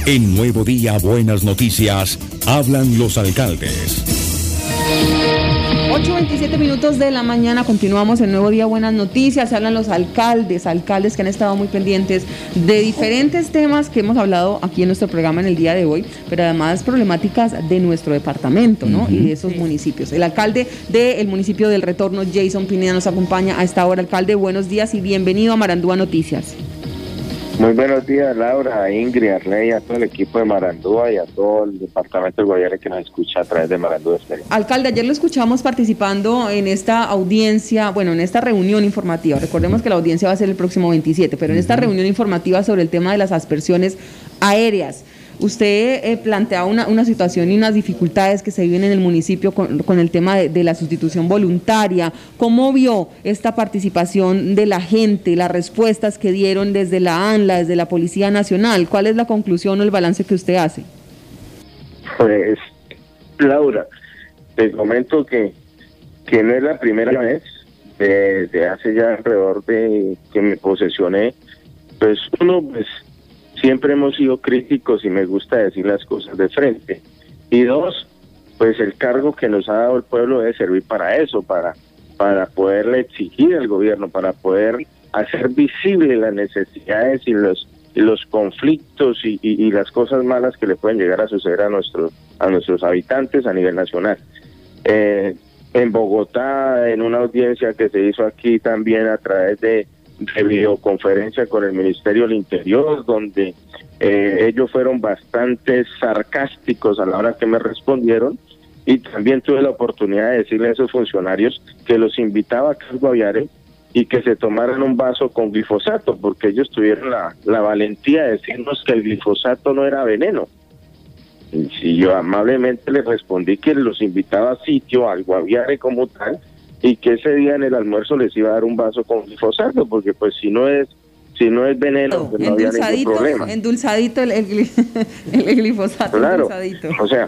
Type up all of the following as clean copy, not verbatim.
En Nuevo Día, Buenas Noticias, hablan los alcaldes. 8:27 de la mañana, continuamos en Nuevo Día, Buenas Noticias. Hablan los alcaldes que han estado muy pendientes de diferentes temas que hemos hablado aquí en nuestro programa en el día de hoy, pero además problemáticas de nuestro departamento, ¿no? Y de esos municipios. El alcalde del municipio del Retorno, Jason Pineda, nos acompaña a esta hora. Alcalde, buenos días y bienvenido a Marandúa Noticias. Muy buenos días, Laura, a Ingrid, a Arley, a todo el equipo de Marandúa y a todo el departamento del Guaviare que nos escucha a través de Marandúa Estéreo. Alcalde, ayer lo escuchamos participando en esta audiencia, bueno, en esta reunión informativa. Recordemos que la audiencia va a ser el próximo 27, pero en esta reunión informativa sobre el tema de las aspersiones aéreas. Usted plantea una situación y unas dificultades que se viven en el municipio con el tema de la sustitución voluntaria. ¿Cómo vio esta participación de la gente, las respuestas que dieron desde la ANLA, desde la Policía Nacional? ¿Cuál es la conclusión o el balance que usted hace? Pues, Laura, te comento que no es la primera vez, desde hace ya alrededor de que me posesioné, pues siempre hemos sido críticos y me gusta decir las cosas de frente. Y dos, pues el cargo que nos ha dado el pueblo debe servir para eso, para poderle exigir al gobierno, para poder hacer visible las necesidades y los conflictos y las cosas malas que le pueden llegar a suceder a nuestros habitantes a nivel nacional. En Bogotá, en una audiencia que se hizo aquí también a través de videoconferencia con el Ministerio del Interior, donde ellos fueron bastante sarcásticos a la hora que me respondieron, y también tuve la oportunidad de decirle a esos funcionarios que los invitaba acá al Guaviare y que se tomaran un vaso con glifosato, porque ellos tuvieron la valentía de decirnos que el glifosato no era veneno. Y yo amablemente les respondí que los invitaba a sitio, al Guaviare como tal, y que ese día en el almuerzo les iba a dar un vaso con glifosato, porque pues si no es veneno, pues no había ningún problema. Endulzadito el glifosato, claro, endulzadito. O sea,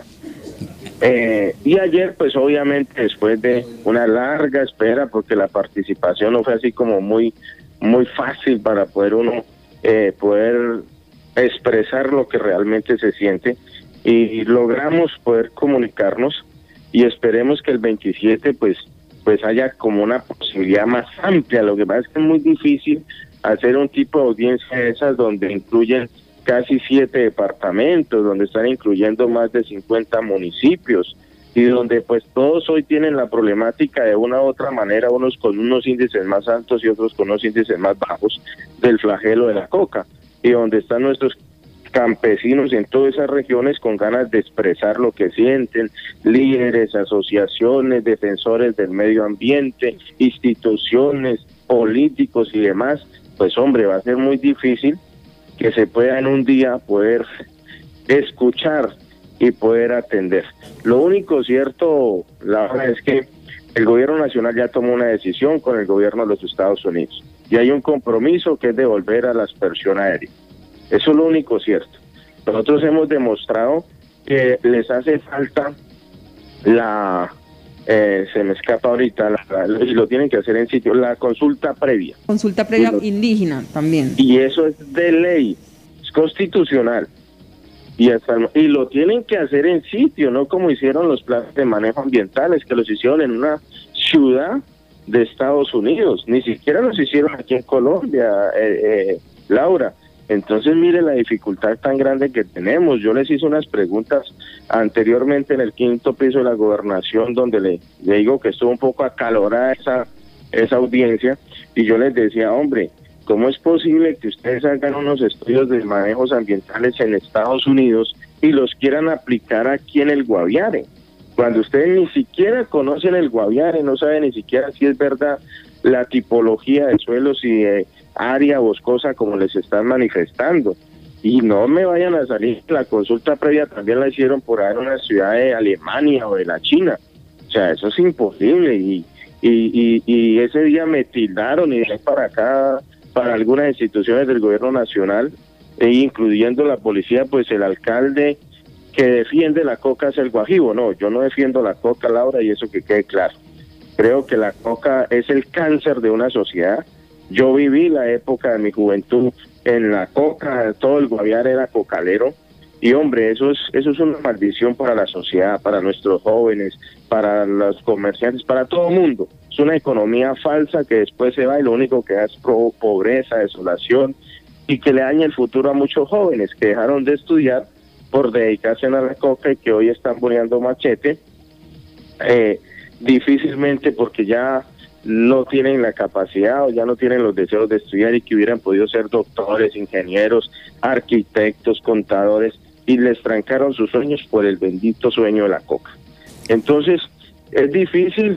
y ayer pues obviamente después de una larga espera, porque la participación no fue así como muy fácil para poder uno poder expresar lo que realmente se siente, y logramos poder comunicarnos, y esperemos que el 27 pues haya como una posibilidad más amplia. Lo que pasa es que es muy difícil hacer un tipo de audiencia de esas donde incluyen casi 7 departamentos, donde están incluyendo más de 50 municipios, y donde pues todos hoy tienen la problemática de una u otra manera, unos con unos índices más altos y otros con unos índices más bajos del flagelo de la coca, y donde están nuestros campesinos en todas esas regiones con ganas de expresar lo que sienten, líderes, asociaciones, defensores del medio ambiente, instituciones, políticos y demás. Pues hombre, va a ser muy difícil que se pueda en un día poder escuchar y poder atender. Lo único cierto, la verdad, es que el gobierno nacional ya tomó una decisión con el gobierno de los Estados Unidos, y hay un compromiso que es devolver a la aspersión aérea. Eso es lo único cierto. Nosotros hemos demostrado que les hace falta se me escapa ahorita, y lo tienen que hacer en sitio, la consulta previa. Consulta previa indígena también. Y eso es de ley, es constitucional. Y lo tienen que hacer en sitio, no como hicieron los planes de manejo ambientales, que los hicieron en una ciudad de Estados Unidos. Ni siquiera los hicieron aquí en Colombia, Laura. Entonces, mire la dificultad tan grande que tenemos. Yo les hice unas preguntas anteriormente en el 5º piso de la gobernación, donde le digo que estuvo un poco acalorada esa audiencia, y yo les decía, hombre, ¿cómo es posible que ustedes hagan unos estudios de manejos ambientales en Estados Unidos y los quieran aplicar aquí en el Guaviare? Cuando ustedes ni siquiera conocen el Guaviare, no saben ni siquiera si es verdad la tipología de suelos y de área boscosa como les están manifestando. Y no me vayan a salir, la consulta previa también la hicieron por ahí en una ciudad de Alemania o de la China. O sea, eso es imposible, y ese día me tildaron, y de ahí para acá, para algunas instituciones del gobierno nacional, incluyendo la policía, pues el alcalde que defiende la coca es el Guajibo. No, yo no defiendo la coca, Laura, y eso que quede claro. Creo que la coca es el cáncer de una sociedad. Yo viví la época de mi juventud en la coca, todo el Guaviare era cocalero, Y hombre, eso es una maldición para la sociedad, para nuestros jóvenes, para los comerciantes, para todo el mundo. Es una economía falsa que después se va y lo único que da es pobreza, desolación, y que le daña el futuro a muchos jóvenes que dejaron de estudiar por dedicarse a la coca y que hoy están poniendo machete, difícilmente porque ya no tienen la capacidad o ya no tienen los deseos de estudiar y que hubieran podido ser doctores, ingenieros, arquitectos, contadores, y les trancaron sus sueños por el bendito sueño de la coca. Entonces, es difícil.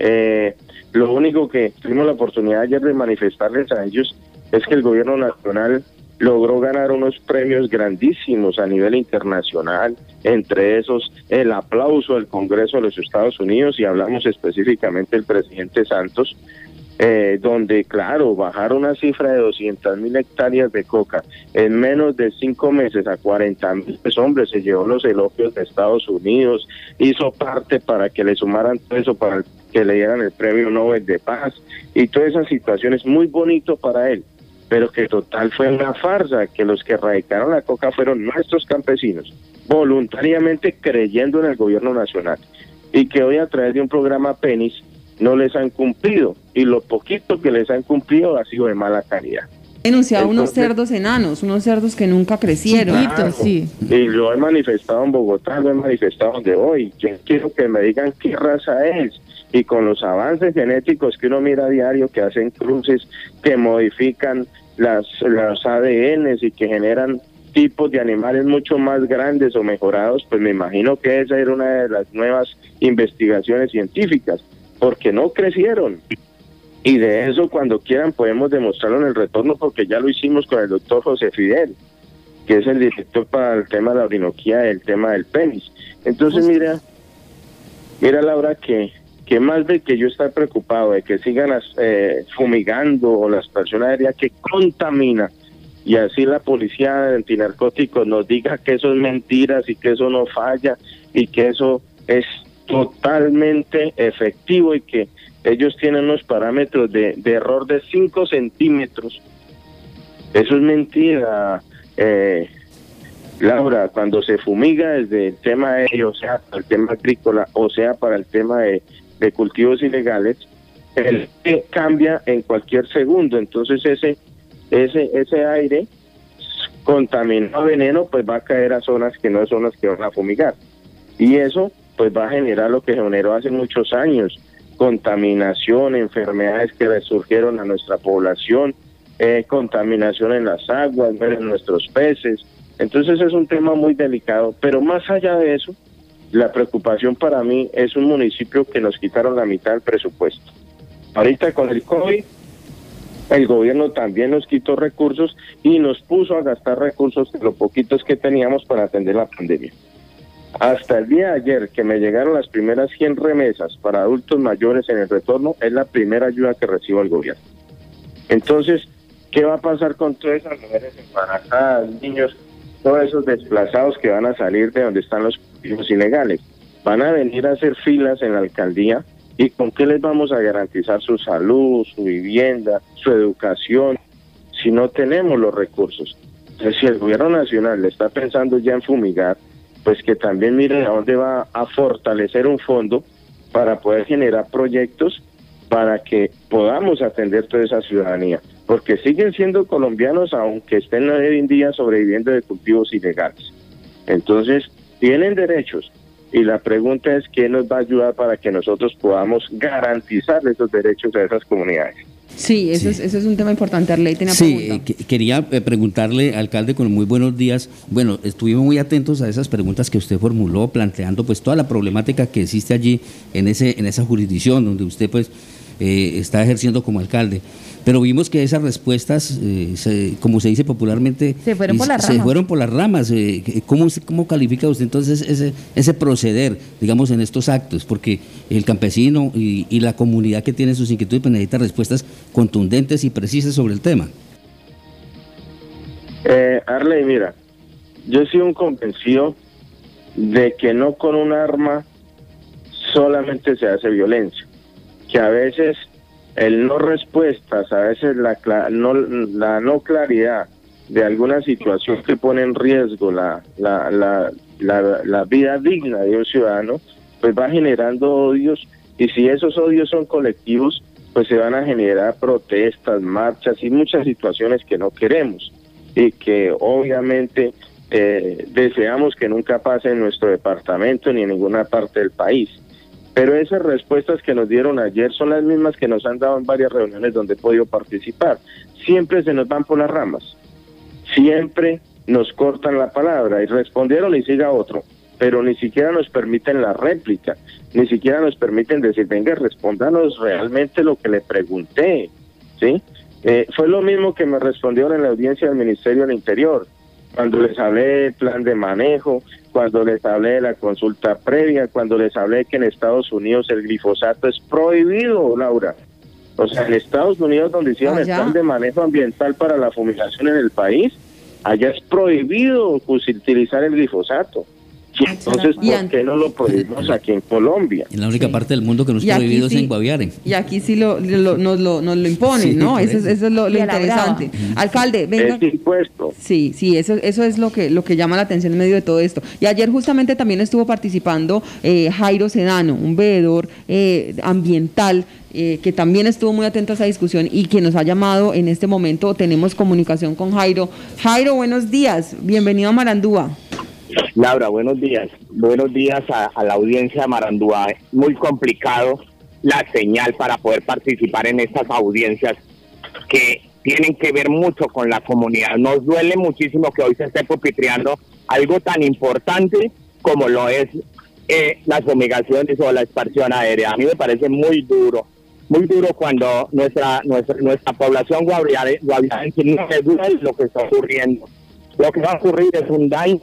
Lo único que tuvimos la oportunidad ayer de manifestarles a ellos es que el gobierno nacional logró ganar unos premios grandísimos a nivel internacional, entre esos el aplauso del Congreso de los Estados Unidos, y hablamos específicamente del presidente Santos, donde, claro, bajar una cifra de 200.000 hectáreas de coca en menos de 5 meses a 40.000, pues hombre, se llevó los elogios de Estados Unidos, hizo parte para que le sumaran todo eso, para que le dieran el premio Nobel de Paz, y toda esa situación es muy bonito para él, pero que total fue una farsa, que los que erradicaron la coca fueron nuestros campesinos, voluntariamente creyendo en el gobierno nacional, y que hoy a través de un programa PENIS no les han cumplido, y lo poquito que les han cumplido ha sido de mala calidad. Denunciado unos cerdos enanos, unos cerdos que nunca crecieron. Claro, sí. Y lo he manifestado en Bogotá, lo he manifestado donde voy. Yo quiero que me digan qué raza es, y con los avances genéticos que uno mira a diario, que hacen cruces, que modifican los ADNs y que generan tipos de animales mucho más grandes o mejorados, pues me imagino que esa era una de las nuevas investigaciones científicas, porque no crecieron. Y de eso, cuando quieran, podemos demostrarlo en el retorno, porque ya lo hicimos con el doctor José Fidel, que es el director para el tema de la orinoquía, el tema del PENIS. Entonces, mira Laura, que más de que yo estar preocupado de que sigan fumigando o la extracción aérea que contamina, y así la policía antinarcóticos nos diga que eso es mentiras y que eso no falla y que eso es totalmente efectivo y que ellos tienen unos parámetros de error de 5 centímetros. Eso es mentira, Laura. Cuando se fumiga desde el tema aéreo, o sea, para el tema agrícola, o sea, para el tema de cultivos ilegales, el cambia en cualquier segundo. Entonces ese aire contaminado, veneno, pues va a caer a zonas que no son las que van a fumigar, y eso pues va a generar lo que generó hace muchos años: contaminación, enfermedades que resurgieron a nuestra población, contaminación en las aguas, en nuestros peces. Entonces es un tema muy delicado, pero más allá de eso, la preocupación para mí es un municipio que nos quitaron la mitad del presupuesto. Ahorita con el COVID, el gobierno también nos quitó recursos y nos puso a gastar recursos de los poquitos que teníamos para atender la pandemia. Hasta el día de ayer, que me llegaron las primeras 100 remesas para adultos mayores en el retorno, es la primera ayuda que recibo el gobierno. Entonces, ¿qué va a pasar con todas esas mujeres embarazadas, niños, todos esos desplazados que van a salir de donde están los cultivos ilegales? Van a venir a hacer filas en la alcaldía, ¿y con qué les vamos a garantizar su salud, su vivienda, su educación, si no tenemos los recursos? Entonces, si el gobierno nacional le está pensando ya en fumigar, pues que también mire a dónde va a fortalecer un fondo para poder generar proyectos para que podamos atender toda esa ciudadanía, porque siguen siendo colombianos aunque estén hoy en día sobreviviendo de cultivos ilegales. Entonces, tienen derechos, y la pregunta es ¿qué nos va a ayudar para que nosotros podamos garantizar esos derechos a esas comunidades? Sí, eso es un tema importante. Arley, tenía pregunta. Quería preguntarle, alcalde, con muy buenos días. Bueno, estuvimos muy atentos a esas preguntas que usted formuló, planteando pues toda la problemática que existe allí en esa jurisdicción donde usted pues está ejerciendo como alcalde. Pero vimos que esas respuestas, como se dice popularmente, se fueron por las ramas. ¿Cómo califica usted entonces ese proceder, digamos, en estos actos? Porque el campesino y la comunidad que tiene sus inquietudes pues necesita respuestas contundentes y precisas sobre el tema. Arley, mira, yo he sido un convencido de que no con un arma solamente se hace violencia, que a veces el no respuestas, a veces la no claridad de alguna situación que pone en riesgo la vida digna de un ciudadano, pues va generando odios, y si esos odios son colectivos, pues se van a generar protestas, marchas y muchas situaciones que no queremos y que obviamente deseamos que nunca pase en nuestro departamento ni en ninguna parte del país. Pero esas respuestas que nos dieron ayer son las mismas que nos han dado en varias reuniones donde he podido participar. Siempre se nos van por las ramas, siempre nos cortan la palabra y respondieron y siga otro, pero ni siquiera nos permiten la réplica, ni siquiera nos permiten decir, venga, respóndanos realmente lo que le pregunté, ¿sí? Fue lo mismo que me respondieron en la audiencia del Ministerio del Interior, cuando les hablé del plan de manejo, cuando les hablé de la consulta previa, cuando les hablé que en Estados Unidos el glifosato es prohibido, Laura. O sea, en Estados Unidos, donde hicieron el plan de manejo ambiental para la fumigación en el país, allá es prohibido utilizar el glifosato. Entonces, ¿por qué no lo prohibimos aquí en Colombia? En la única parte del mundo que no es prohibido es en Guaviare. Y aquí sí nos lo imponen, sí, ¿no? Eso es lo interesante. Alcalde, venga. Es impuesto. Sí, eso es lo que llama la atención en medio de todo esto. Y ayer justamente también estuvo participando Jairo Sedano, un veedor ambiental, que también estuvo muy atento a esa discusión y que nos ha llamado en este momento. Tenemos comunicación con Jairo. Jairo, buenos días. Bienvenido a Marandúa. Laura, buenos días. Buenos días a la audiencia de Marandúa. Es muy complicado la señal para poder participar en estas audiencias que tienen que ver mucho con la comunidad. Nos duele muchísimo que hoy se esté pupitreando algo tan importante como lo es las fumigaciones o la esparción aérea. A mí me parece muy duro cuando nuestra población guaviarense no le duele lo que está ocurriendo. Lo que va a ocurrir es un daño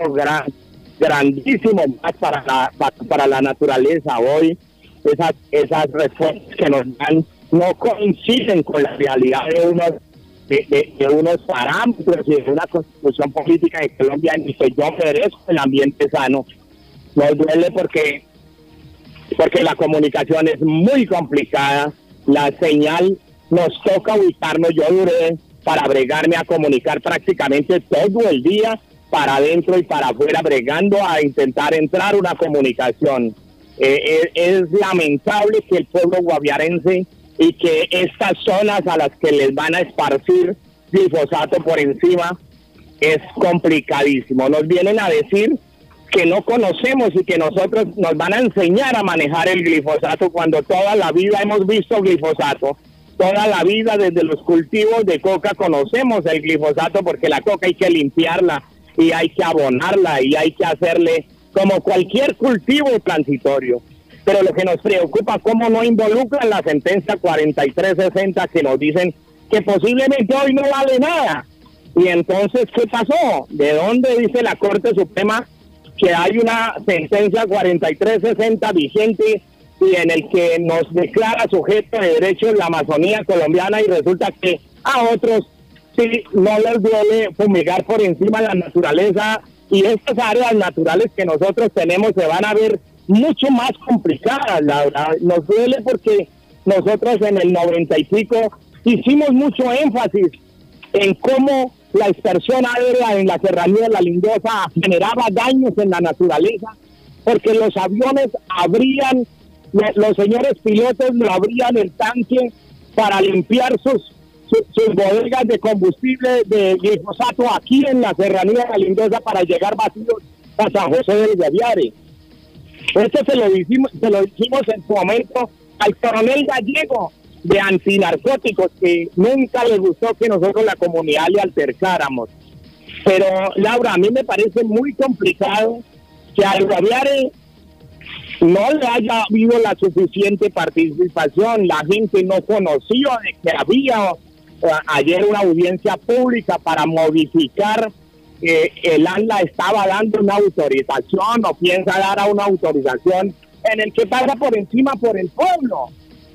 grandísimo más para la naturaleza. Hoy esas respuestas que nos dan no coinciden con la realidad de unos parámetros y de una constitución política de Colombia en que yo merezco el ambiente sano. Nos duele porque la comunicación es muy complicada, la señal nos toca ubicarnos. Yo duré para bregarme a comunicar prácticamente todo el día, para adentro y para afuera, bregando a intentar entrar una comunicación. Es lamentable que el pueblo guaviarense y que estas zonas a las que les van a esparcir glifosato por encima, es complicadísimo. Nos vienen a decir que no conocemos y que nosotros nos van a enseñar a manejar el glifosato cuando toda la vida hemos visto glifosato. Toda la vida desde los cultivos de coca conocemos el glifosato, porque la coca hay que limpiarla y hay que abonarla y hay que hacerle como cualquier cultivo transitorio. Pero lo que nos preocupa, cómo no involucran la sentencia 4360 que nos dicen que posiblemente hoy no vale nada. Y entonces, ¿qué pasó? ¿De dónde dice la Corte Suprema que hay una sentencia 4360 vigente y en el que nos declara sujeto de derechos la Amazonía colombiana, y resulta que a otros sí no les duele fumigar por encima de la naturaleza, y estas áreas naturales que nosotros tenemos se van a ver mucho más complicadas? Nos duele porque nosotros en el 90 y pico hicimos mucho énfasis en cómo la dispersión aérea en la serranía de la Lindosa generaba daños en la naturaleza, porque los aviones abrían, los señores pilotos lo abrían el tanque para limpiar sus bodegas de combustible de glifosato aquí en la serranía de la Lindosa para llegar vacíos a San José del Guaviare. Esto se lo dijimos en su momento al coronel Gallego de antinarcóticos, que nunca le gustó que nosotros la comunidad le altercáramos. Pero Laura, a mí me parece muy complicado que al Guaviare no le haya habido la suficiente participación. La gente no conoció de que había ayer una audiencia pública para modificar. El ANLA estaba dando una autorización o piensa dar a una autorización en el que pasa por encima por el pueblo.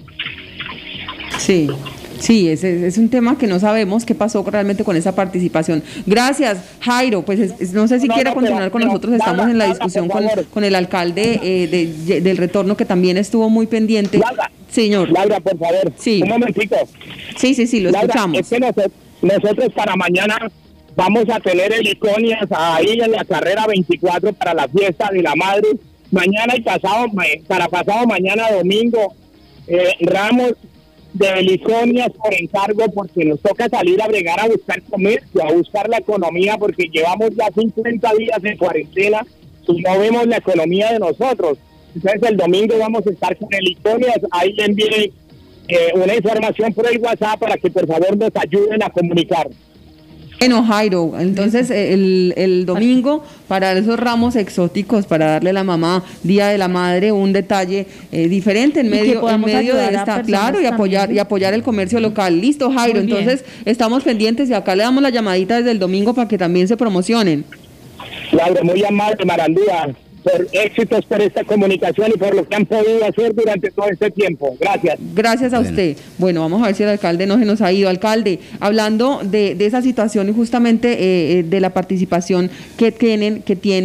Sí, es un tema que no sabemos qué pasó realmente con esa participación. Gracias, Jairo. Pues no sé si quiere continuar con nosotros. Estamos en la discusión con el alcalde del retorno, que también estuvo muy pendiente. Laura, señor. Laura, por favor, sí. Un momentito. Sí, lo Laura, escuchamos. Es que nosotros para mañana Vamos a tener heliconias ahí en la carrera 24 para la fiesta de la madre. Mañana y para pasado mañana domingo, ramos de heliconias por encargo, porque nos toca salir a bregar a buscar comercio, a buscar la economía, porque llevamos ya 50 días en cuarentena y no vemos la economía de nosotros. Entonces el domingo vamos a estar con heliconias. Ahí le envié una información por el WhatsApp para que por favor nos ayuden a comunicar. Bueno, Jairo, entonces el domingo para esos ramos exóticos, para darle a la mamá, Día de la Madre, un detalle diferente en medio de esta, claro, y apoyar el comercio local. Listo, Jairo, entonces estamos pendientes y acá le damos la llamadita desde el domingo para que también se promocionen. Laura, muy amable, Marandúa, por éxitos por esta comunicación y por lo que han podido hacer durante todo este tiempo. Gracias. Gracias a usted. Bueno, vamos a ver si el alcalde no se nos ha ido. Alcalde, hablando de esa situación y justamente de la participación que tienen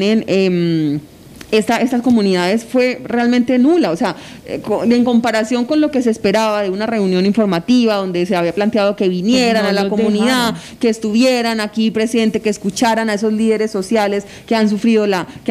estas comunidades, fue realmente nula, o sea, en comparación con lo que se esperaba de una reunión informativa donde se había planteado que vinieran a la comunidad, que estuvieran aquí presentes, que escucharan a esos líderes sociales que han sufrido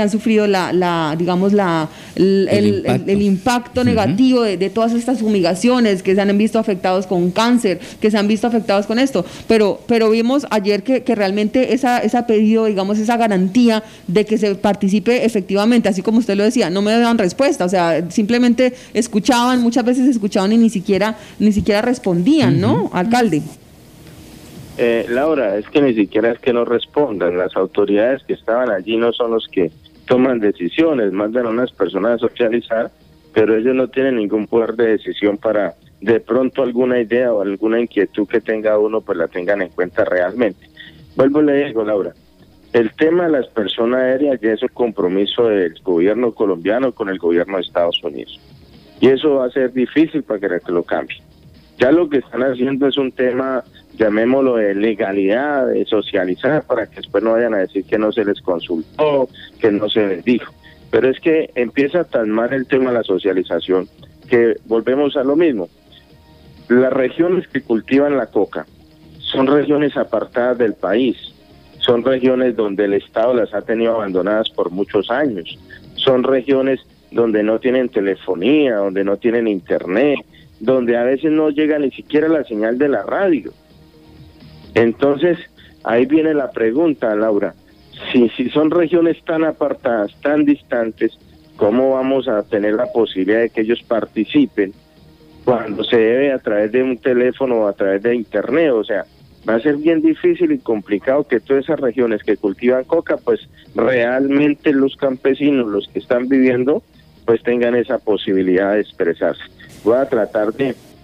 el impacto negativo de todas estas fumigaciones, que se han visto afectados con cáncer, que se han visto afectados con esto, pero vimos ayer que realmente esa pedido, digamos, esa garantía de que se participe efectivamente, así como usted lo decía, no me daban respuesta, o sea, simplemente muchas veces escuchaban y ni siquiera respondían, ¿no, alcalde? Laura, es que ni siquiera es que no respondan, las autoridades que estaban allí no son los que toman decisiones, mandan a unas personas a socializar, pero ellos no tienen ningún poder de decisión para de pronto alguna idea o alguna inquietud que tenga uno, pues la tengan en cuenta realmente. Vuelvo y le digo, Laura, el tema de las personas aéreas ya es un compromiso del gobierno colombiano con el gobierno de Estados Unidos. Y eso va a ser difícil para que lo cambie. Ya lo que están haciendo es un tema, llamémoslo, de legalidad, de socializar, para que después no vayan a decir que no se les consultó, que no se les dijo. Pero es que empieza tan mal el tema de la socialización que volvemos a lo mismo. Las regiones que cultivan la coca son regiones apartadas del país. Son regiones donde el Estado las ha tenido abandonadas por muchos años. Son regiones donde no tienen telefonía, donde no tienen internet, donde a veces no llega ni siquiera la señal de la radio. Entonces, ahí viene la pregunta, Laura. Si son regiones tan apartadas, tan distantes, ¿cómo vamos a tener la posibilidad de que ellos participen cuando se debe a través de un teléfono o a través de internet? O sea, va a ser bien difícil y complicado que todas esas regiones que cultivan coca, pues realmente los campesinos, los que están viviendo, pues tengan esa posibilidad de expresarse. Voy a tratar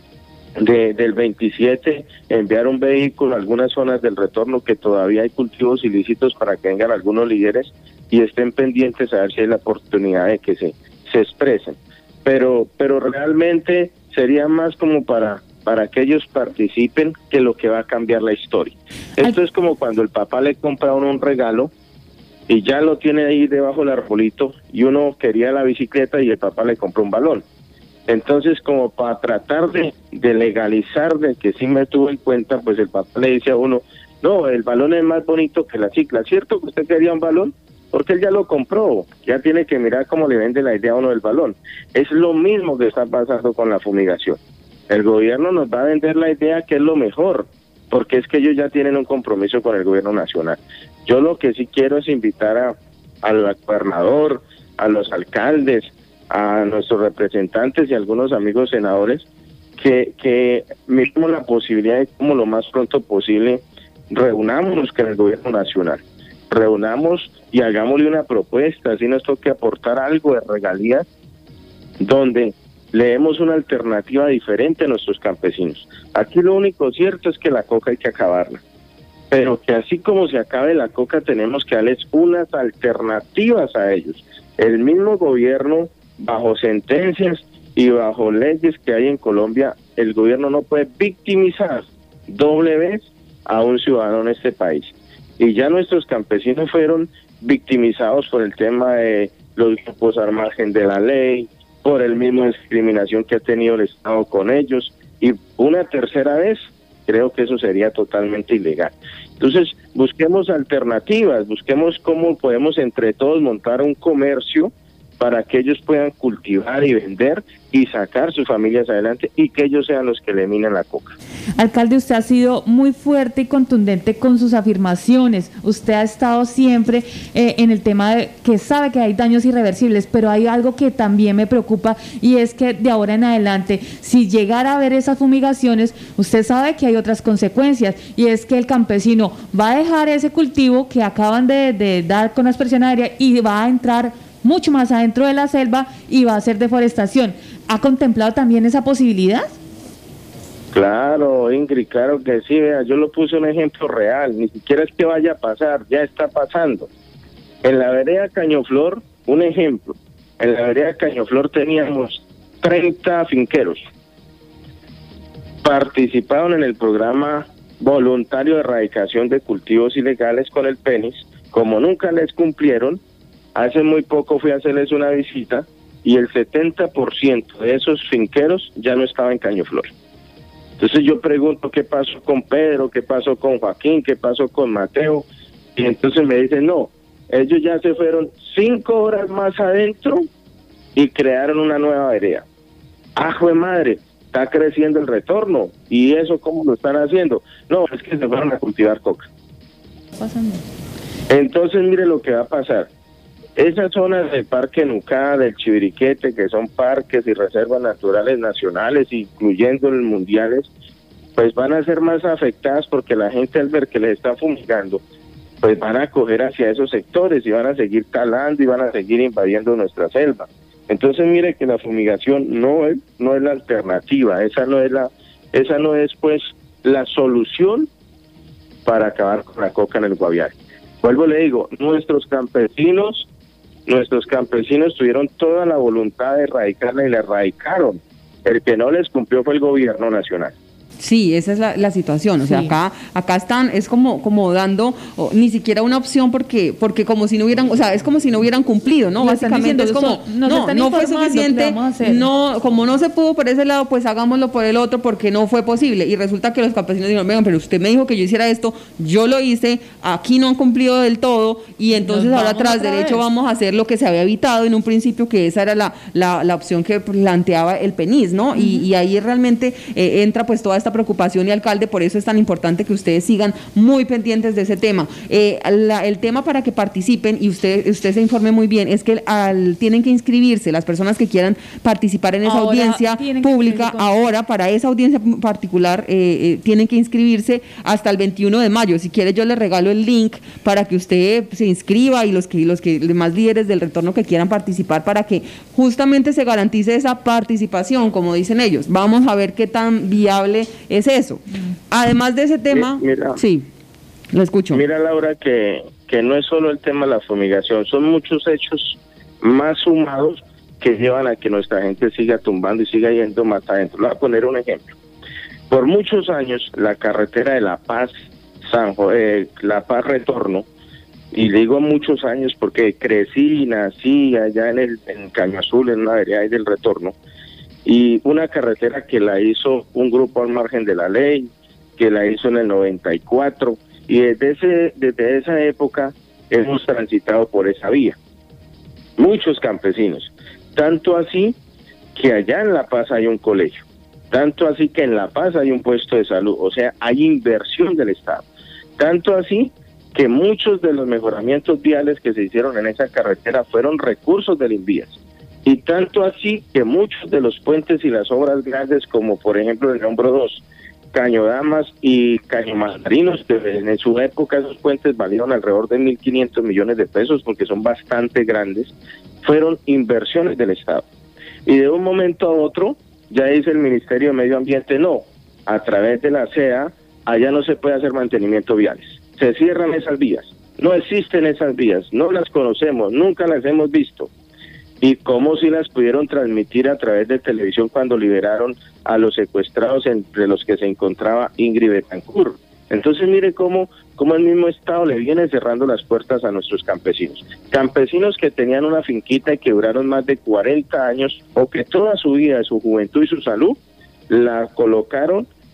del 27 enviar un vehículo a algunas zonas del retorno que todavía hay cultivos ilícitos para que vengan algunos líderes y estén pendientes a ver si hay la oportunidad de que se expresen. Pero realmente sería más como para que ellos participen, que lo que va a cambiar la historia. Esto es como cuando el papá le compra a uno un regalo y ya lo tiene ahí debajo del arbolito y uno quería la bicicleta y el papá le compró un balón. Entonces, como para tratar de legalizar de que sí me tuvo en cuenta, pues el papá le dice a uno, no, el balón es más bonito que la cicla. ¿Cierto que usted quería un balón? Porque él ya lo compró, ya tiene que mirar cómo le vende la idea a uno del balón. Es lo mismo que está pasando con la fumigación. El gobierno nos va a vender la idea que es lo mejor, porque es que ellos ya tienen un compromiso con el gobierno nacional. Yo lo que sí quiero es invitar al gobernador, a los alcaldes, a nuestros representantes y algunos amigos senadores que miremos la posibilidad de cómo lo más pronto posible reunámonos con el gobierno nacional. Reunamos y hagámosle una propuesta, así nos toque aportar algo de regalías, donde le demos una alternativa diferente a nuestros campesinos. Aquí lo único cierto es que la coca hay que acabarla, pero que así como se acabe la coca tenemos que darles unas alternativas a ellos. El mismo gobierno, bajo sentencias y bajo leyes que hay en Colombia, el gobierno no puede victimizar doble vez a un ciudadano en este país. Y ya nuestros campesinos fueron victimizados por el tema de los grupos al margen de la ley, por el mismo discriminación que ha tenido el Estado con ellos, y una tercera vez creo que eso sería totalmente ilegal. Entonces busquemos alternativas, busquemos cómo podemos entre todos montar un comercio para que ellos puedan cultivar y vender y sacar sus familias adelante y que ellos sean los que eliminen la coca. Alcalde, usted ha sido muy fuerte y contundente con sus afirmaciones. Usted ha estado siempre en el tema de que sabe que hay daños irreversibles, pero hay algo que también me preocupa y es que de ahora en adelante, si llegara a haber esas fumigaciones, usted sabe que hay otras consecuencias y es que el campesino va a dejar ese cultivo que acaban de dar con aspersión aérea y va a entrar mucho más adentro de la selva y va a hacer deforestación. ¿Ha contemplado también esa posibilidad? Claro, Ingrid, claro que sí. Vea, yo lo puse un ejemplo real, ni siquiera es que vaya a pasar, ya está pasando. En la vereda Cañoflor, un ejemplo, en la vereda Cañoflor teníamos 30 finqueros. Participaron en el programa voluntario de erradicación de cultivos ilegales con el PENIS. Como nunca les cumplieron, hace muy poco fui a hacerles una visita y el 70% de esos finqueros ya no estaba en Cañoflor. Entonces yo pregunto qué pasó con Pedro, qué pasó con Joaquín, qué pasó con Mateo, y entonces me dicen no, ellos ya se fueron 5 horas más adentro y crearon una nueva vereda. ¡Ajo de madre! Está creciendo el retorno. ¿Y eso cómo lo están haciendo? No, es que se fueron a cultivar coca. Pasando. Entonces mire lo que va a pasar. Esas zonas del Parque Nucá, del Chiviriquete, que son parques y reservas naturales nacionales, incluyendo los mundiales, pues van a ser más afectadas porque la gente al ver que les está fumigando, pues van a coger hacia esos sectores y van a seguir talando y van a seguir invadiendo nuestra selva. Entonces mire que la fumigación no es la alternativa, esa no es pues la solución para acabar con la coca en el Guaviare. Vuelvo le digo, nuestros campesinos tuvieron toda la voluntad de erradicarla y la erradicaron. El que no les cumplió fue el gobierno nacional. Sí, esa es la situación, o sea, acá están, es como dando ni siquiera una opción porque como si no hubieran, o sea, es como si no hubieran cumplido, ¿no? Básicamente es como, no fue suficiente, no, como no se pudo por ese lado, pues hagámoslo por el otro porque no fue posible, y resulta que los campesinos dijeron, vengan, pero usted me dijo que yo hiciera esto, yo lo hice, aquí no han cumplido del todo, y entonces ahora tras derecho vamos a hacer lo que se había evitado en un principio, que esa era la opción que planteaba el PENIS, ¿no? Y ahí realmente entra pues toda esta preocupación, y alcalde, por eso es tan importante que ustedes sigan muy pendientes de ese tema. El tema para que participen y usted se informe muy bien es que tienen que inscribirse las personas que quieran participar en esa audiencia pública. Ahora, para esa audiencia particular, tienen que inscribirse hasta el 21 de mayo. Si quiere, yo le regalo el link para que usted se inscriba y los demás líderes del retorno que quieran participar, para que justamente se garantice esa participación, como dicen ellos. Vamos a ver qué tan viable es eso. Además de ese tema, mira, sí, lo escucho. Mira, Laura, que no es solo el tema de la fumigación, son muchos hechos más sumados que llevan a que nuestra gente siga tumbando y siga yendo más adentro. Le voy a poner un ejemplo. Por muchos años, la carretera de La Paz, La Paz Retorno, y digo muchos años porque crecí y nací allá en Caño Azul, en una vereda del Retorno, y una carretera que la hizo un grupo al margen de la ley, que la hizo en el 94, y desde esa época hemos transitado por esa vía. Muchos campesinos, tanto así que allá en La Paz hay un colegio, tanto así que en La Paz hay un puesto de salud, o sea, hay inversión del Estado, tanto así que muchos de los mejoramientos viales que se hicieron en esa carretera fueron recursos del INVIAS. Y tanto así que muchos de los puentes y las obras grandes, como por ejemplo el Hombro 2, Cañodamas y Cañomandarinos, que en su época esos puentes valieron alrededor de 1.500 millones de pesos porque son bastante grandes, fueron inversiones del Estado. Y de un momento a otro, ya dice el Ministerio de Medio Ambiente, no, a través de la CEA, allá no se puede hacer mantenimiento viales. Se cierran esas vías, no existen esas vías, no las conocemos, nunca las hemos visto. Y cómo si las pudieron transmitir a través de televisión cuando liberaron a los secuestrados, entre los que se encontraba Ingrid Betancourt. Entonces mire cómo el mismo Estado le viene cerrando las puertas a nuestros campesinos. Campesinos que tenían una finquita y que duraron más de 40 años, o que toda su vida, su juventud y su salud, la colocaron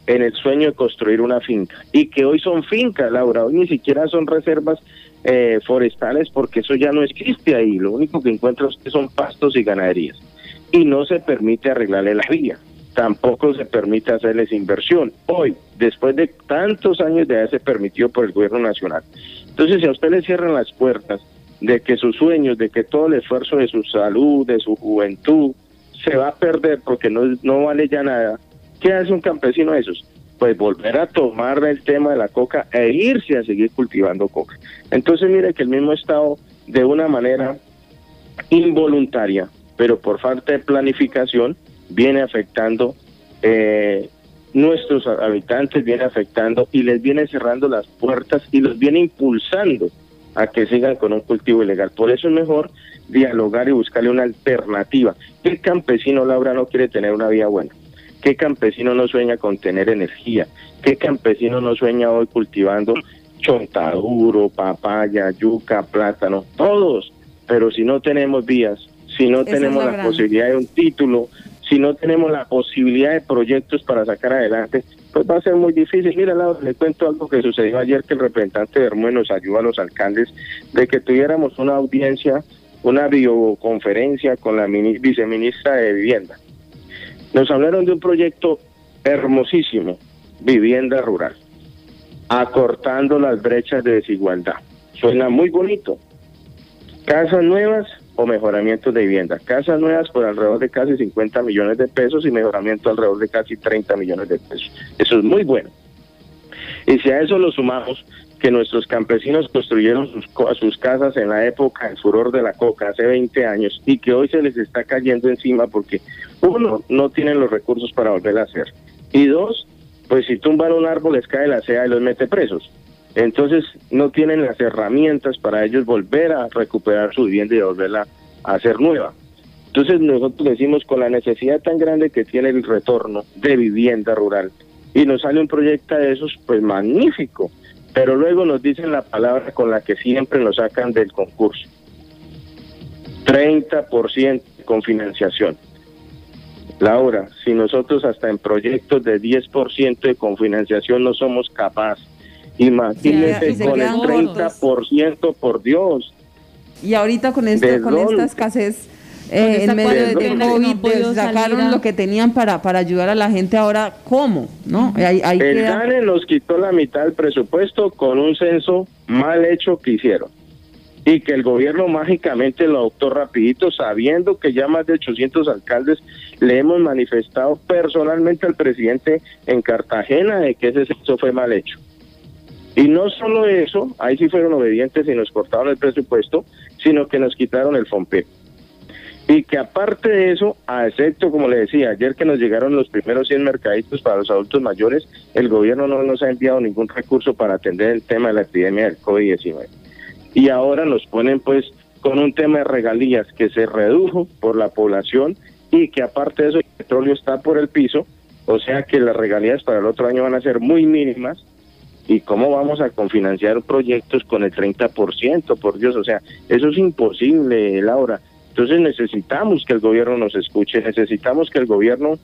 en el sueño de construir una finca, y que hoy son fincas, Laura, hoy ni siquiera son reservas forestales, porque eso ya no existe ahí, lo único que encuentra usted son pastos y ganaderías, y no se permite arreglarle la vía, tampoco se permite hacerles inversión, hoy, después de tantos años de haberse permitido por el gobierno nacional. Entonces, si a usted le cierran las puertas de que sus sueños, de que todo el esfuerzo de su salud, de su juventud, se va a perder porque no vale ya nada, ¿qué hace un campesino de esos? Pues volver a tomar el tema de la coca e irse a seguir cultivando coca. Entonces mire que el mismo Estado, de una manera involuntaria, pero por falta de planificación, viene afectando nuestros habitantes, viene afectando y les viene cerrando las puertas y los viene impulsando a que sigan con un cultivo ilegal. Por eso es mejor dialogar y buscarle una alternativa. ¿Qué campesino, Laura, no quiere tener una vida buena? ¿Qué campesino no sueña con tener energía? ¿Qué campesino no sueña hoy cultivando chontaduro, papaya, yuca, plátano? Todos. Pero si no tenemos vías, si no tenemos la posibilidad de un título, si no tenemos la posibilidad de proyectos para sacar adelante, pues va a ser muy difícil. Mira, Laura, le cuento algo que sucedió ayer, que el representante de Bermúdez nos ayudó a los alcaldes, de que tuviéramos una audiencia, una videoconferencia con la viceministra de Vivienda. Nos hablaron de un proyecto hermosísimo, vivienda rural, acortando las brechas de desigualdad. Suena muy bonito. Casas nuevas o mejoramientos de vivienda. Casas nuevas por alrededor de casi 50 millones de pesos y mejoramiento alrededor de casi 30 millones de pesos. Eso es muy bueno. Y si a eso lo sumamos que nuestros campesinos construyeron sus casas en la época del furor de la coca, hace 20 años, y que hoy se les está cayendo encima porque, uno, no tienen los recursos para volver a hacer, y dos, pues si tumban un árbol les cae la CEA y los mete presos. Entonces no tienen las herramientas para ellos volver a recuperar su vivienda y volverla a hacer nueva. Entonces nosotros decimos, con la necesidad tan grande que tiene el retorno de vivienda rural, y nos sale un proyecto de esos, pues magnífico, pero luego nos dicen la palabra con la que siempre nos sacan del concurso: 30% con financiación. Laura, si nosotros hasta en proyectos de 10% de confinanciación no somos capaces, imagínese con el 30%, por Dios. Y ahorita con esta escasez en medio de COVID, sacaron lo que tenían para ayudar a la gente. Ahora, ¿cómo? ¿No? El DANE nos quitó la mitad del presupuesto con un censo mal hecho que hicieron, y que el gobierno mágicamente lo adoptó rapidito, sabiendo que ya más de 800 alcaldes le hemos manifestado personalmente al presidente en Cartagena de que ese censo fue mal hecho. Y no solo eso, ahí sí fueron obedientes y nos cortaron el presupuesto, sino que nos quitaron el FOMPEP. Y que aparte de eso, a excepto, como le decía, ayer que nos llegaron los primeros 100 mercaditos para los adultos mayores, el gobierno no nos ha enviado ningún recurso para atender el tema de la epidemia del COVID-19. Y ahora nos ponen pues con un tema de regalías que se redujo por la población, y que aparte de eso el petróleo está por el piso, o sea que las regalías para el otro año van a ser muy mínimas. ¿Y cómo vamos a confinanciar proyectos con el 30%? Por Dios, o sea, eso es imposible, Laura. Entonces necesitamos que el gobierno nos escuche, necesitamos que el gobierno,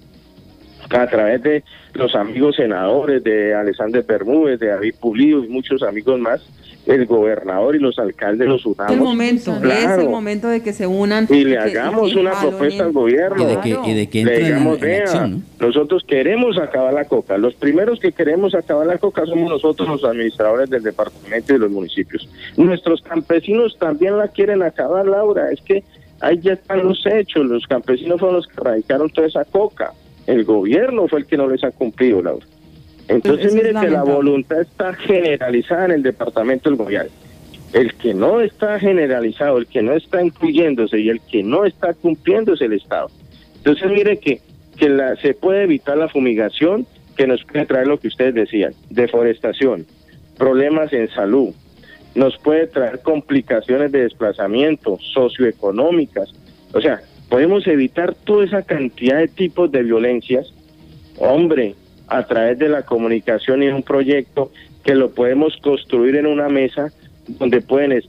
a través de los amigos senadores, de Alexander Bermúdez, de David Pulido y muchos amigos más, el gobernador y los alcaldes los unamos. Es el momento de que se unan. Y le hagamos una propuesta al gobierno. Y de que entren en acción, ¿no? Nosotros queremos acabar la coca. Los primeros que queremos acabar la coca somos nosotros, los administradores del departamento y de los municipios. Nuestros campesinos también la quieren acabar, Laura. Es que ahí ya están los hechos. Los campesinos fueron los que erradicaron toda esa coca. El gobierno fue el que no les ha cumplido, Laura. Entonces mire que la voluntad está generalizada en el departamento del Goiás. El que no está generalizado, el que no está incluyéndose y el que no está cumpliendo es el Estado. Entonces mire que se puede evitar la fumigación, que nos puede traer lo que ustedes decían: deforestación, problemas en salud, nos puede traer complicaciones de desplazamiento, socioeconómicas. O sea, podemos evitar toda esa cantidad de tipos de violencias, hombre, a través de la comunicación y un proyecto que lo podemos construir en una mesa donde pueden estar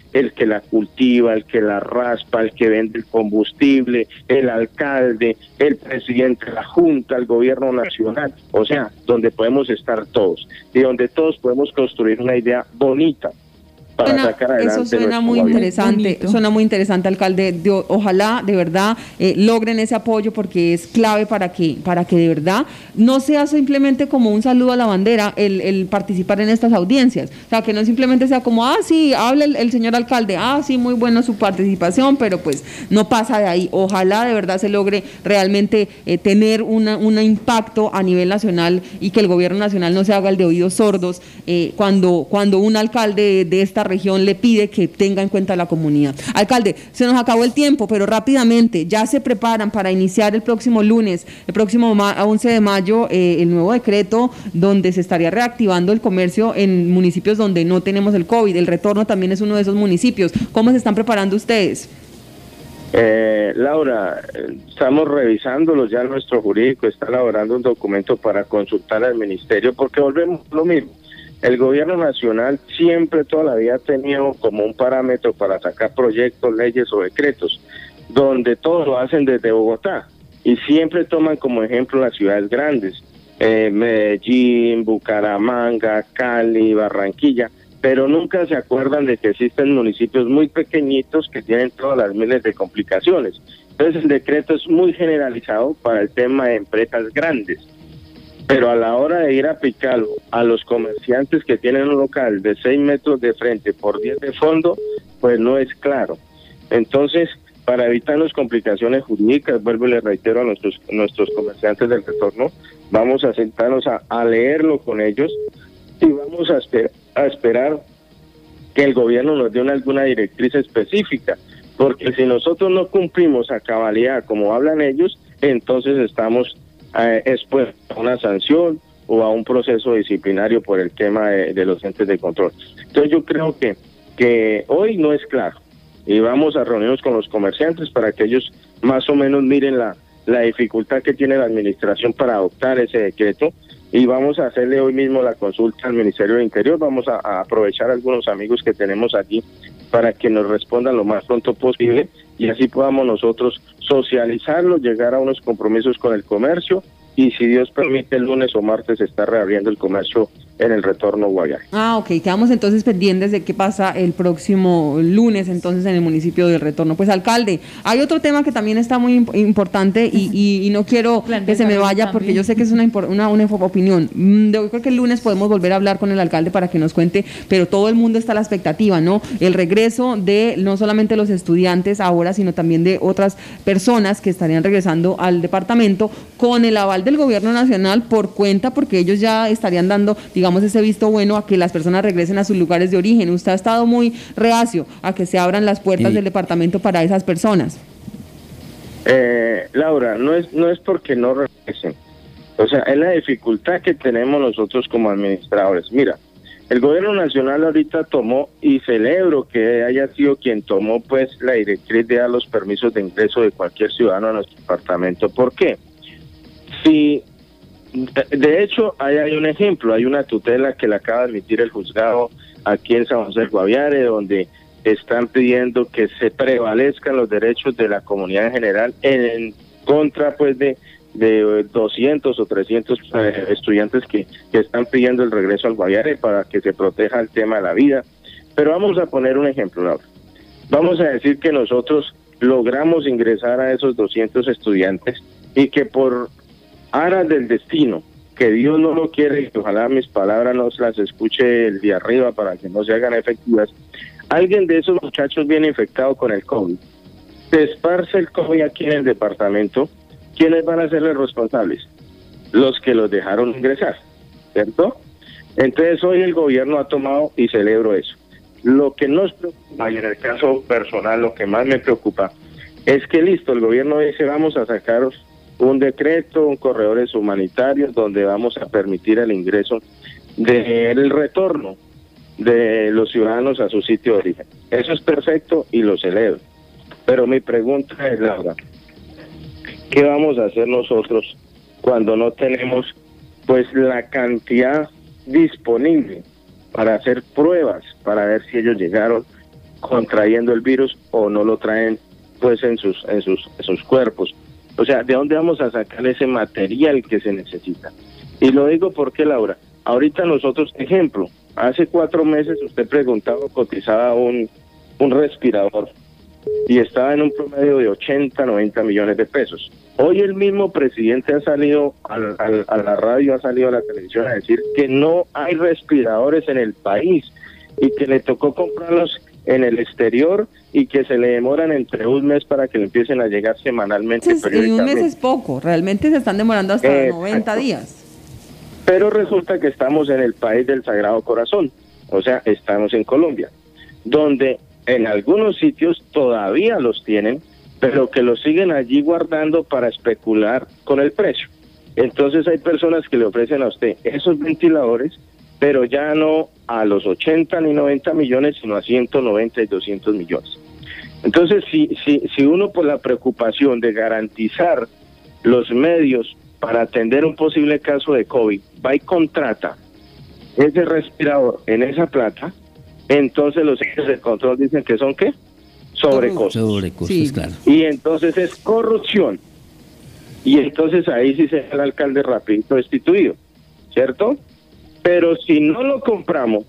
el que la cultiva, el que la raspa, el que vende el combustible, el alcalde, el presidente de la Junta, el gobierno nacional, o sea, donde podemos estar todos y donde todos podemos construir una idea bonita para sacar adelante. Eso suena muy interesante, alcalde. Ojalá de verdad logren ese apoyo, porque es clave para que de verdad no sea simplemente como un saludo a la bandera el participar en estas audiencias. O sea, que no simplemente sea como, sí, habla el señor alcalde, sí, muy bueno su participación, pero pues no pasa de ahí. Ojalá de verdad se logre realmente tener un impacto a nivel nacional, y que el gobierno nacional no se haga el de oídos sordos cuando un alcalde de esta región le pide que tenga en cuenta a la comunidad. Alcalde, se nos acabó el tiempo, pero rápidamente, ya se preparan para iniciar el próximo lunes, el próximo 11 de mayo, el nuevo decreto donde se estaría reactivando el comercio en municipios donde no tenemos el COVID. El Retorno también es uno de esos municipios. ¿Cómo se están preparando ustedes? Laura, estamos revisándolo, ya nuestro jurídico está elaborando un documento para consultar al ministerio, porque volvemos a lo mismo. El gobierno nacional siempre, toda la vida, ha tenido como un parámetro para sacar proyectos, leyes o decretos, donde todos lo hacen desde Bogotá, y siempre toman como ejemplo las ciudades grandes, Medellín, Bucaramanga, Cali, Barranquilla, pero nunca se acuerdan de que existen municipios muy pequeñitos que tienen todas las miles de complicaciones. Entonces el decreto es muy generalizado para el tema de empresas grandes, pero a la hora de ir a aplicarlo a los comerciantes que tienen un local de 6 metros de frente por 10 de fondo, pues no es claro. Entonces, para evitar las complicaciones jurídicas, vuelvo y les reitero a nuestros comerciantes del Retorno, vamos a sentarnos a leerlo con ellos, y vamos a esperar que el gobierno nos dé alguna directriz específica, porque si nosotros no cumplimos a cabalidad como hablan ellos, entonces estamos expuestos a una sanción o a un proceso disciplinario por el tema de los entes de control. Entonces yo creo que hoy no es claro, y vamos a reunirnos con los comerciantes para que ellos más o menos miren la dificultad que tiene la administración para adoptar ese decreto, y vamos a hacerle hoy mismo la consulta al Ministerio del Interior. Vamos a aprovechar a algunos amigos que tenemos aquí para que nos respondan lo más pronto posible, y así podamos nosotros socializarlo, llegar a unos compromisos con el comercio, y si Dios permite, el lunes o martes está reabriendo el comercio en el Retorno Guaviare. Ok, quedamos entonces pendientes de qué pasa el próximo lunes entonces en el municipio del Retorno. Pues alcalde, hay otro tema que también está muy importante y no quiero que se me vaya, porque yo sé que es una opinión. Yo creo que el lunes podemos volver a hablar con el alcalde para que nos cuente, pero todo el mundo está a la expectativa, ¿no? El regreso de no solamente los estudiantes ahora, sino también de otras personas que estarían regresando al departamento con el aval del gobierno nacional por cuenta, porque ellos ya estarían dando, digamos, ese visto bueno a que las personas regresen a sus lugares de origen. Usted ha estado muy reacio a que se abran las puertas del departamento para esas personas. Laura, no es porque no regresen, o sea, es la dificultad que tenemos nosotros como administradores. Mira, el gobierno nacional ahorita tomó, y celebro que haya sido quien tomó pues la directriz de dar los permisos de ingreso de cualquier ciudadano a nuestro departamento. ¿Por qué? Si de hecho, hay un ejemplo, hay una tutela que le acaba de emitir el juzgado aquí en San José del Guaviare, donde están pidiendo que se prevalezcan los derechos de la comunidad en general en contra pues de 200 o 300 estudiantes que están pidiendo el regreso al Guaviare para que se proteja el tema de la vida. Pero vamos a poner un ejemplo, Laura. Vamos a decir que nosotros logramos ingresar a esos 200 estudiantes y que por aras del destino, que Dios no lo quiere, y ojalá mis palabras no se las escuche el de arriba para que no se hagan efectivas, alguien de esos muchachos viene infectado con el COVID, se esparce el COVID aquí en el departamento. ¿Quiénes van a ser los responsables? Los que los dejaron ingresar, ¿cierto? Entonces hoy el gobierno ha tomado, y celebro eso. Lo que nos preocupa, y en el caso personal lo que más me preocupa, es que listo, el gobierno dice vamos a sacaros un decreto, un corredores humanitarios donde vamos a permitir el ingreso del retorno de los ciudadanos a su sitio de origen. Eso es perfecto y lo celebro. Pero mi pregunta es, Laura, ¿qué vamos a hacer nosotros cuando no tenemos pues la cantidad disponible para hacer pruebas, para ver si ellos llegaron contrayendo el virus o no lo traen pues en sus cuerpos. O sea, ¿de dónde vamos a sacar ese material que se necesita? Y lo digo porque, Laura, ahorita nosotros, ejemplo, hace 4 meses usted preguntaba, cotizaba un respirador y estaba en un promedio de 80, 90 millones de pesos. Hoy el mismo presidente ha salido a la radio, ha salido a la televisión a decir que no hay respiradores en el país y que le tocó comprarlos en el exterior y que se le demoran entre un mes para que le empiecen a llegar semanalmente. Y un mes es poco, realmente se están demorando hasta 90 días. Pero resulta que estamos en el país del Sagrado Corazón, o sea, estamos en Colombia, donde en algunos sitios todavía los tienen, pero que los siguen allí guardando para especular con el precio. Entonces hay personas que le ofrecen a usted esos ventiladores, pero ya no a los 80 ni 90 millones, sino a 190 y 200 millones. Entonces, si uno por la preocupación de garantizar los medios para atender un posible caso de COVID, va y contrata ese respirador en esa plata, entonces los entes de control dicen que son ¿qué? Sobrecostos. Sobrecostos, sí. Claro. Y entonces es corrupción. Y entonces ahí sí será el alcalde rapidito destituido, ¿cierto? Pero si no lo compramos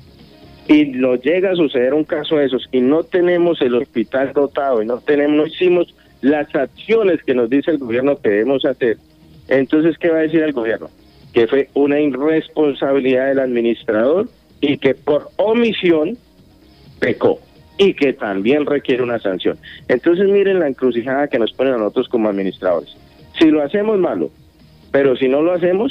y nos llega a suceder un caso de esos y no tenemos el hospital dotado y no hicimos las acciones que nos dice el gobierno que debemos hacer, entonces ¿qué va a decir el gobierno? Que fue una irresponsabilidad del administrador y que por omisión pecó y que también requiere una sanción. Entonces miren la encrucijada que nos ponen a nosotros como administradores. Si lo hacemos, malo, pero si no lo hacemos,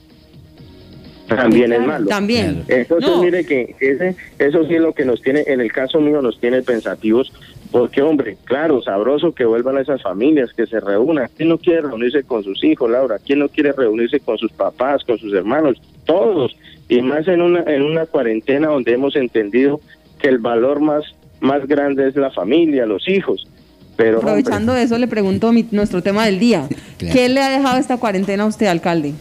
también es malo. También. Entonces mire que eso sí es lo que nos tiene, en el caso mío nos tiene pensativos, porque hombre, claro, sabroso que vuelvan a esas familias, que se reúnan. ¿Quién no quiere reunirse con sus hijos, Laura? ¿Quién no quiere reunirse con sus papás, con sus hermanos? Todos. Y más en una cuarentena donde hemos entendido que el valor más grande es la familia, los hijos. Pero aprovechando eso, le pregunto nuestro tema del día. Claro. ¿Qué le ha dejado esta cuarentena a usted, alcalde?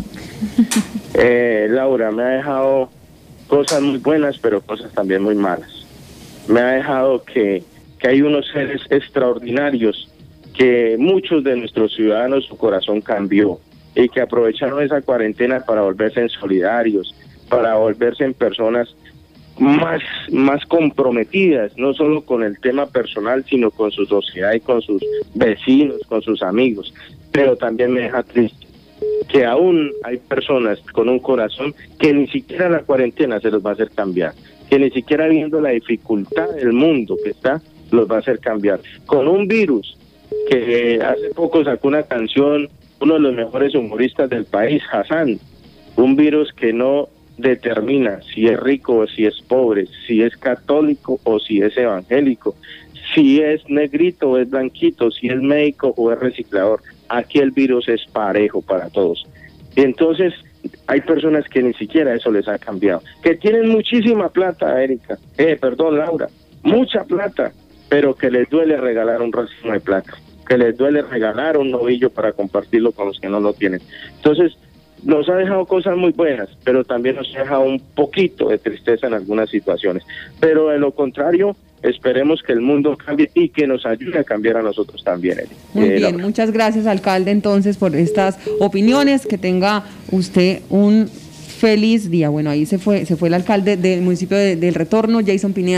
Laura, me ha dejado cosas muy buenas, pero cosas también muy malas. Me ha dejado que hay unos seres extraordinarios, que muchos de nuestros ciudadanos su corazón cambió y que aprovecharon esa cuarentena para volverse en solidarios, para volverse en personas más comprometidas, no solo con el tema personal, sino con su sociedad y con sus vecinos, con sus amigos. Pero también me deja triste que aún hay personas con un corazón que ni siquiera la cuarentena se los va a hacer cambiar, que ni siquiera viendo la dificultad del mundo que está, los va a hacer cambiar. Con un virus que hace poco sacó una canción, uno de los mejores humoristas del país, Hassan, un virus que no determina si es rico o si es pobre, si es católico o si es evangélico, si es negrito o es blanquito, si es médico o es reciclador. Aquí el virus es parejo para todos. Y entonces hay personas que ni siquiera eso les ha cambiado, que tienen muchísima plata, Laura, mucha plata, pero que les duele regalar un racimo de plata, que les duele regalar un novillo para compartirlo con los que no lo tienen. Entonces nos ha dejado cosas muy buenas, pero también nos ha dejado un poquito de tristeza en algunas situaciones. Pero de lo contrario, esperemos que el mundo cambie y que nos ayude a cambiar a nosotros también. Muy bien, muchas gracias, alcalde, entonces, por estas opiniones. Que tenga usted un feliz día. Bueno, ahí se fue el alcalde del municipio del Retorno, Jason Pineda.